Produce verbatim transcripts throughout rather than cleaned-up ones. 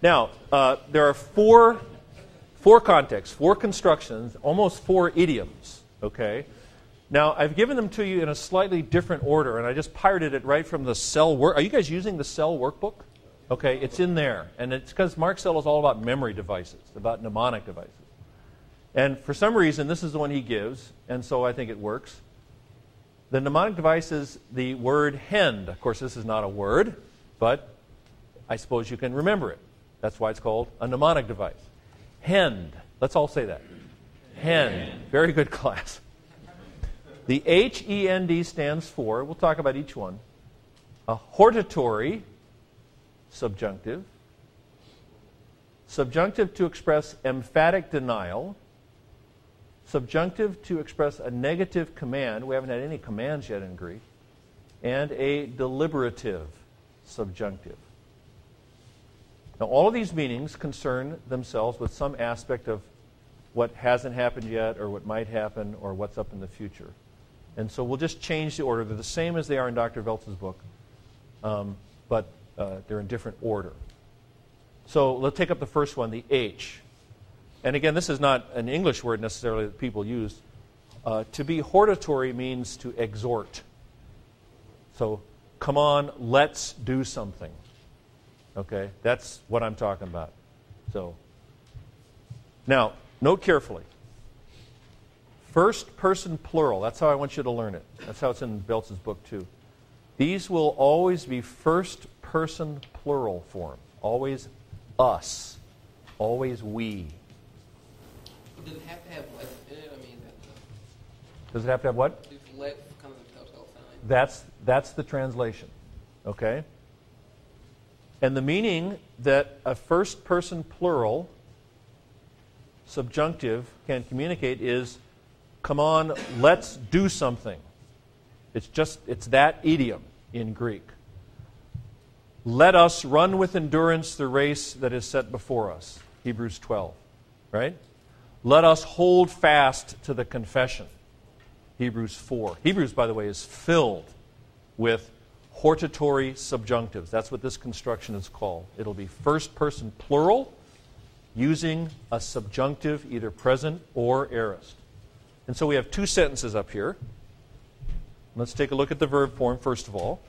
Now, uh, there are four, four contexts, four constructions, almost four idioms, okay? Now, I've given them to you in a slightly different order, and I just pirated it right from the Cell work. Are you guys using the Cell workbook? Okay, it's in there. And it's because Mark Cell is all about memory devices, about mnemonic devices. And for some reason, this is the one he gives, and so I think it works. The mnemonic device is the word hend. Of course, this is not a word, but I suppose you can remember it. That's why it's called a mnemonic device. Hend. Let's all say that. Hend. Very good class. The H E N D stands for, we'll talk about each one, a hortatory subjunctive, subjunctive to express emphatic denial, subjunctive to express a negative command. We haven't had any commands yet in Greek, and a deliberative subjunctive. Now, all of these meanings concern themselves with some aspect of what hasn't happened yet, or what might happen, or what's up in the future. And so we'll just change the order. They're the same as they are in Doctor Veltz's book, um, but uh, they're in different order. So let's take up the first one, the H. And again, this is not an English word necessarily that people use. Uh, to be hortatory means to exhort. So, come on, let's do something. Okay, that's what I'm talking about. So, now, note carefully. First person plural, that's how I want you to learn it. That's how it's in Veltz's book too. These will always be first person plural form. Always us. Always we. Does it have to have let in it? I mean, that, Does it have to have what? is let kind of the telltale sign? That's, that's the translation. Okay? And the meaning that a first person plural subjunctive can communicate is, come on, let's do something. It's just, it's that idiom in Greek. Let us run with endurance the race that is set before us. Hebrews twelve, right? Let us hold fast to the confession. Hebrews four. Hebrews, by the way, is filled with hortatory subjunctives. That's what this construction is called. It'll be first person plural using a subjunctive, either present or aorist. And so we have two sentences up here. Let's take a look at the verb form first of all.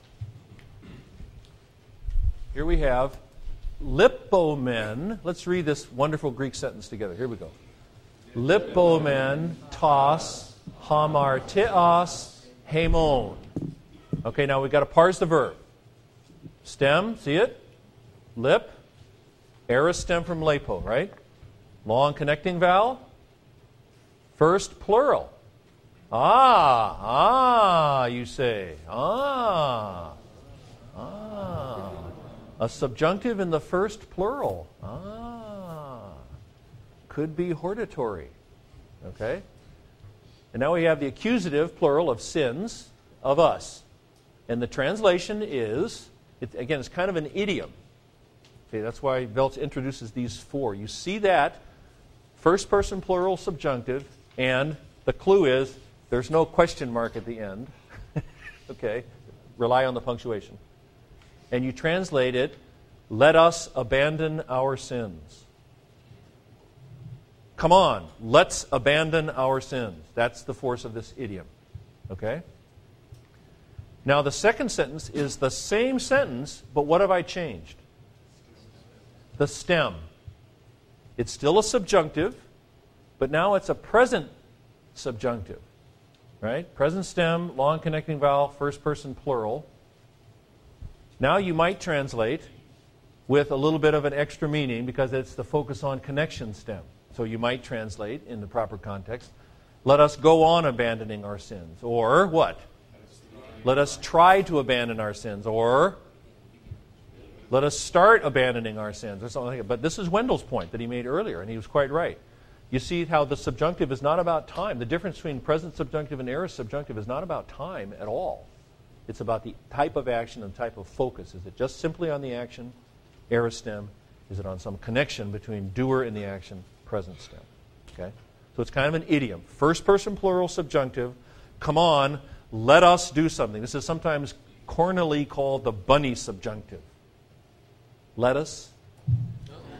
Here we have lipomen. Let's read this wonderful Greek sentence together. Here we go. Lipomen tos hamartios hemon. Okay, now we've got to parse the verb. Stem, see it? Lip. Aorist stem from lepo, right? Long connecting vowel. First plural. Ah, ah, you say. Ah, ah. A subjunctive in the first plural. Ah. Could be hortatory. Okay? And now we have the accusative plural of sins of us. And the translation is, it, again, it's kind of an idiom. Okay, that's why Veltz introduces these four. You see that, first person plural subjunctive, and the clue is there's no question mark at the end. Okay? Rely on the punctuation. And you translate it, let us abandon our sins. Come on, let's abandon our sins. That's the force of this idiom. Okay? Now the second sentence is the same sentence, but what have I changed? The stem. It's still a subjunctive, but now it's a present subjunctive. Right? Present stem, long connecting vowel, first person plural. Now you might translate with a little bit of an extra meaning because it's the focus on connection stem. So you might translate in the proper context, let us go on abandoning our sins. Or what? Let us try to abandon our sins. Or let us start abandoning our sins. Or something like that. But this is Wendell's point that he made earlier, and he was quite right. You see how the subjunctive is not about time. The difference between present subjunctive and aorist subjunctive is not about time at all. It's about the type of action and type of focus. Is it just simply on the action, aorist stem? Is it on some connection between doer and the action, present stem? Okay? So it's kind of an idiom. First person plural subjunctive. Come on, let us do something. This is sometimes cornily called the bunny subjunctive. Let us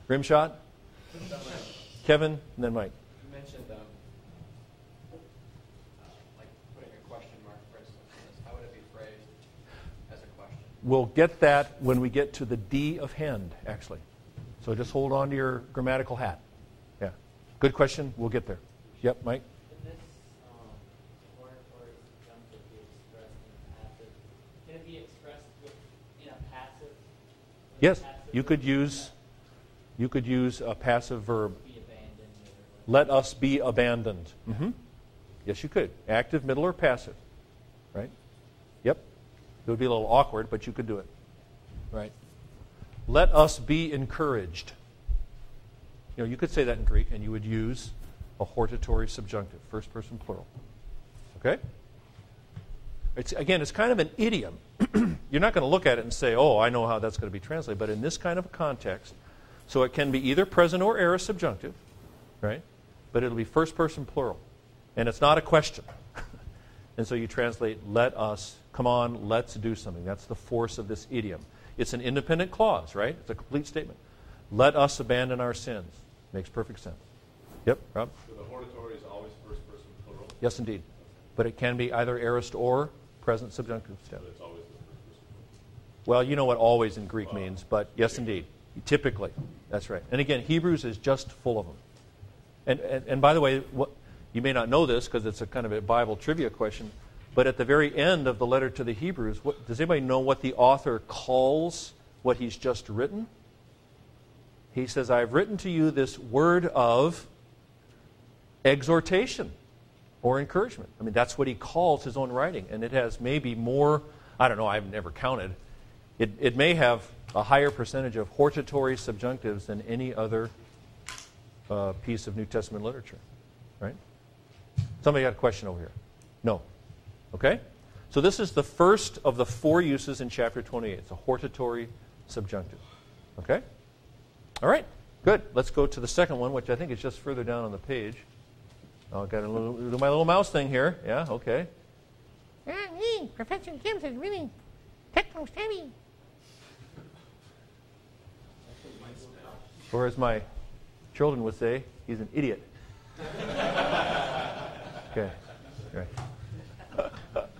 Rim shot? Kevin, and then Mike. You mentioned um, uh, like putting a question mark, for instance, in this. How would it be phrased as a question? We'll get that when we get to the D of hand, actually. So just hold on to your grammatical hat. Yeah. Good question. We'll get there. Yep, Mike? Can this um, oratory subjunctive be expressed in a passive? Can it be expressed with, in a passive? With Yes. a passive You could verb? use you could use a passive verb. Be abandoned. Or Let us be abandoned. Mm-hmm. Yes, you could. Active, middle, or passive. Right? Yep. It would be a little awkward, but you could do it. Right? Let us be encouraged. You know, you could say that in Greek, and you would use a hortatory subjunctive, first person plural. Okay? It's, again, it's kind of an idiom. You're not going to look at it and say, oh, I know how that's going to be translated. But in this kind of a context, so it can be either present or aorist subjunctive, right? But it'll be first person plural. And it's not a question. And so you translate, let us, come on, let's do something. That's the force of this idiom. It's an independent clause, right? It's a complete statement. Let us abandon our sins. Makes perfect sense. Yep, Rob? So the hortatory is always first person plural? Yes, indeed. But it can be either aorist or present subjunctive step. But it's always the first person plural. Well, you know what always in Greek means, but yes, indeed. Typically. That's right. And again, Hebrews is just full of them. And, and, and by the way, what, you may not know this because it's a kind of a Bible trivia question, but at the very end of the letter to the Hebrews, what, does anybody know what the author calls what he's just written? He says, I have written to you this word of exhortation or encouragement. I mean, that's what he calls his own writing. And it has maybe more, I don't know, I've never counted. It, it may have a higher percentage of hortatory subjunctives than any other uh, piece of New Testament literature. Right? Somebody got a question over here? No. Okay? So this is the first of the four uses in chapter twenty-eight. It's a hortatory subjunctive. Okay? All right. Good. Let's go to the second one, which I think is just further down on the page. Oh, I've got to do my little mouse thing here. Yeah, okay. Professor Gibbs is really techno-savvy. Or as my children would say, he's an idiot. Okay. Right.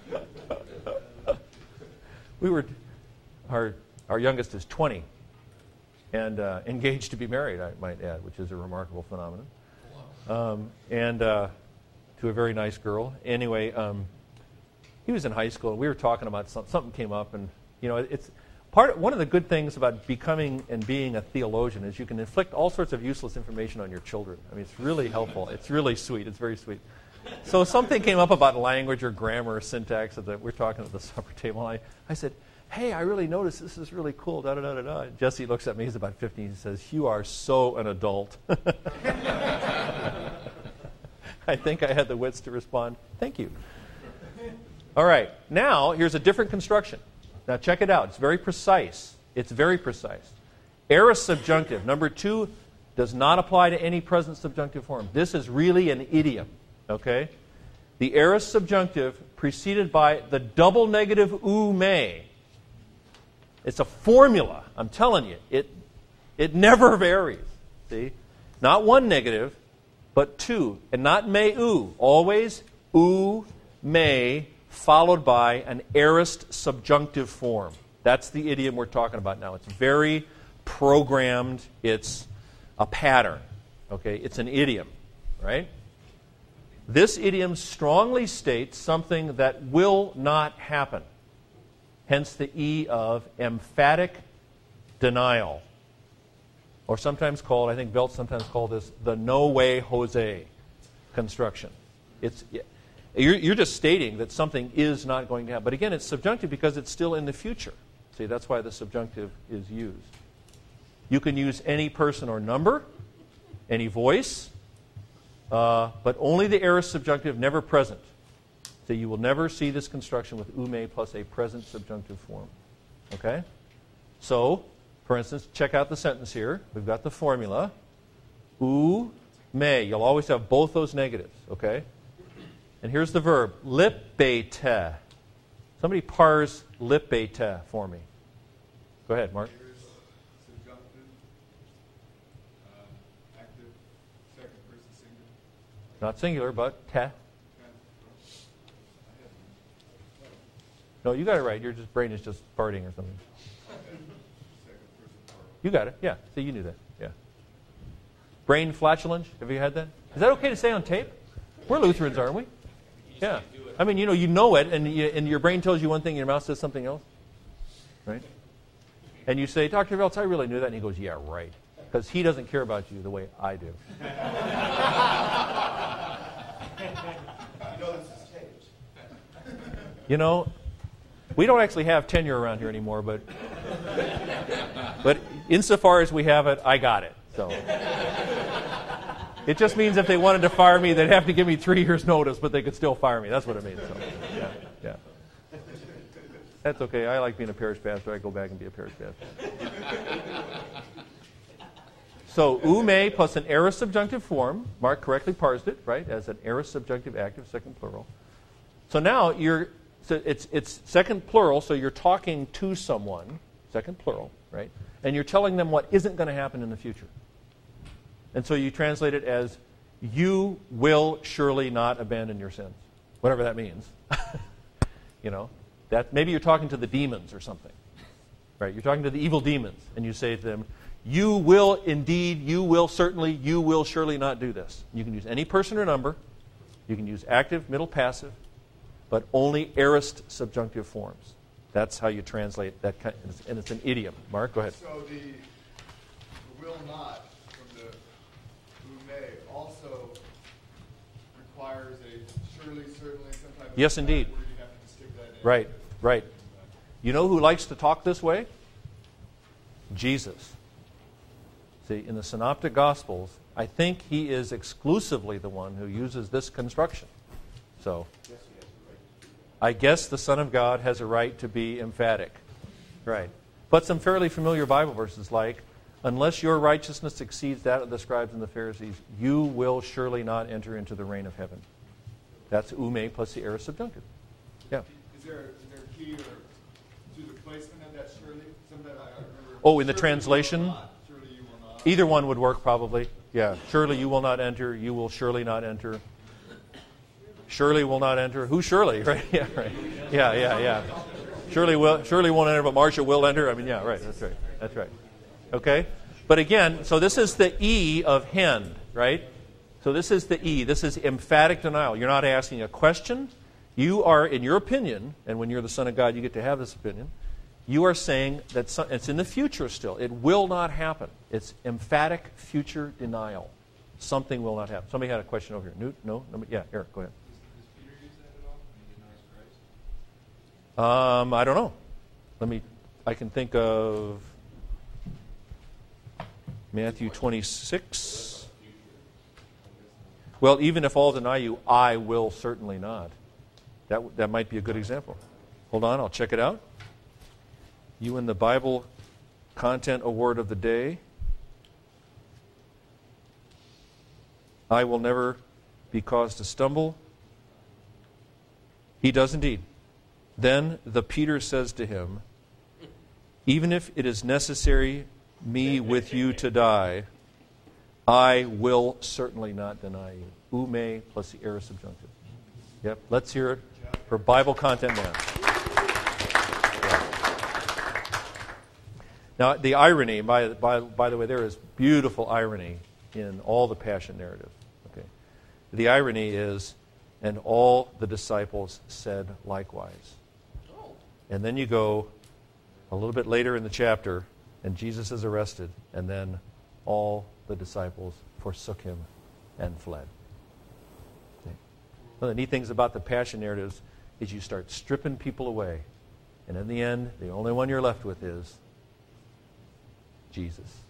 We were, our our youngest is twenty, and uh, engaged to be married, I might add, which is a remarkable phenomenon. Um, and uh, to a very nice girl. Anyway, um, he was in high school, and we were talking about some, something came up, and you know, it's part. One of the good things about becoming and being a theologian is you can inflict all sorts of useless information on your children. I mean, it's really helpful. It's really sweet. It's very sweet. So something came up about language or grammar or syntax. At the, we're talking at the supper table, and I, I said, hey, I really noticed this is really cool, da da da da da. Jesse looks at me, he's about fifteen, he says, you are so an adult. I think I had the wits to respond, thank you. All right, now here's a different construction. Now check it out, it's very precise. It's very precise. Aorist subjunctive, number two, does not apply to any present subjunctive form. This is really an idiom, okay? The aorist subjunctive preceded by the double negative ou may. It's a formula, I'm telling you. It, it never varies, see? Not one negative, but two. And not may ou. Always ou, may, followed by an aorist subjunctive form. That's the idiom we're talking about now. It's very programmed. It's a pattern. Okay? It's an idiom, right? This idiom strongly states something that will not happen. Hence the E of emphatic denial. Or sometimes called, I think Belt sometimes called this the no way Jose construction. It's you're, you're just stating that something is not going to happen. But again, it's subjunctive because it's still in the future. See, that's why the subjunctive is used. You can use any person or number, any voice, uh, but only the aorist subjunctive, never present. So you will never see this construction with ou may plus a present subjunctive form. Okay? So, for instance, check out the sentence here. We've got the formula. Ou may. You'll always have both those negatives. Okay? And here's the verb. Lipete. Somebody parse lipete for me. Go ahead, Mark. Not singular, but te. No, you got it right. Your just brain is just farting or something. You got it. Yeah. See, you knew that. Yeah. Brain flatulence. Have you had that? Is that okay to say on tape? We're Lutherans, aren't we? Yeah. I mean, you know, you know it, and, you, and your brain tells you one thing, and your mouth says something else. Right? And you say, Doctor Veltz, I really knew that. And he goes, yeah, right. Because he doesn't care about you the way I do. You know this is taped. You know, we don't actually have tenure around here anymore, but but insofar as we have it, I got it. So it just means if they wanted to fire me, they'd have to give me three years' notice, but they could still fire me. That's what it means. So, yeah, yeah. That's okay. I like being a parish pastor. I go back and be a parish pastor. So, ume plus an aorist subjunctive form. Mark correctly parsed it, right, as an aorist subjunctive active, second plural. So now you're, so it's it's second plural, so you're talking to someone, second plural, right, and you're telling them what isn't going to happen in the future. And so you translate it as, you will surely not abandon your sins, whatever that means. You know, that maybe you're talking to the demons or something, right? You're talking to the evil demons, and you say to them, you will indeed, you will certainly, you will surely not do this. You can use any person or number. You can use active, middle, passive, but only aorist subjunctive forms. That's how you translate that kind, and it's an idiom. Mark, go ahead. So the, the will not from the who may also requires a surely, certainly, some type of Yes, indeed. where you have to stick that in. Right, right. You know who likes to talk this way? Jesus. See, in the Synoptic Gospels, I think he is exclusively the one who uses this construction. So, I guess the Son of God has a right to be emphatic. Right. But some fairly familiar Bible verses like, unless your righteousness exceeds that of the scribes and the Pharisees, you will surely not enter into the reign of heaven. That's ume plus the aorist subjunctive. Yeah. Is there, is there a key or to the placement of that surely? Sometimes I remember. Oh, in the surely translation? You will not. Surely you will not. Either one would work probably. Yeah. Surely you will not enter. You will surely not enter. Surely will not enter. Who surely? Right? Yeah, right. Yeah, yeah, yeah. Surely will. Surely won't enter, but Marcia will enter. I mean, yeah, right. That's right. That's right. Okay. But again, so this is the E of hen, right? So this is the E. This is emphatic denial. You're not asking a question. You are, in your opinion, and when you're the Son of God, you get to have this opinion. You are saying that some, it's in the future still. It will not happen. It's emphatic future denial. Something will not happen. Somebody had a question over here. Newt? No? Nobody? Yeah, Eric, go ahead. Um, I don't know. Let me, I can think of Matthew twenty-six. Well, even if all deny you, I will certainly not. That, that might be a good example. Hold on, I'll check it out. You win the Bible Content Award of the day. I will never be caused to stumble. He does indeed. Then the Peter says to him, even if it is necessary me with you to die, I will certainly not deny you. Ume plus the aorist subjunctive. Yep. Let's hear it for Bible Content Man. Yeah. Now, the irony, by, by, by the way, there is beautiful irony in all the Passion narrative. Okay. The irony is, and all the disciples said likewise. And then you go a little bit later in the chapter, and Jesus is arrested, and then all the disciples forsook him and fled. Okay. One of the neat things about the Passion narratives is you start stripping people away, and in the end, the only one you're left with is Jesus.